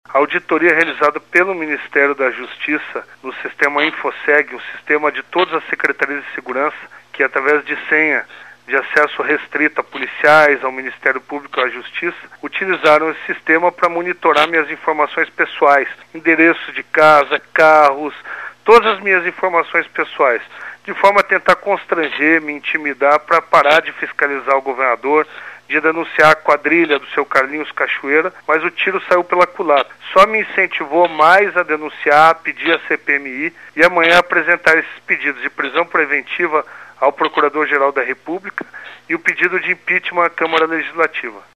A auditoria realizada pelo Ministério da Justiça no sistema InfoSeg, o sistema de todas as secretarias de segurança, que através de senha de acesso restrito a policiais, ao Ministério Público e à Justiça, utilizaram esse sistema para monitorar minhas informações pessoais, endereço de casa, carros, todas as minhas informações pessoais, de forma a tentar constranger, me intimidar para parar de fiscalizar o governador, de denunciar a quadrilha do seu Carlinhos Cachoeira, mas o tiro saiu pela culatra. Só me incentivou mais a denunciar, a pedir a CPMI e amanhã apresentar esses pedidos de prisão preventiva ao Procurador-Geral da República e o pedido de impeachment à Câmara Legislativa.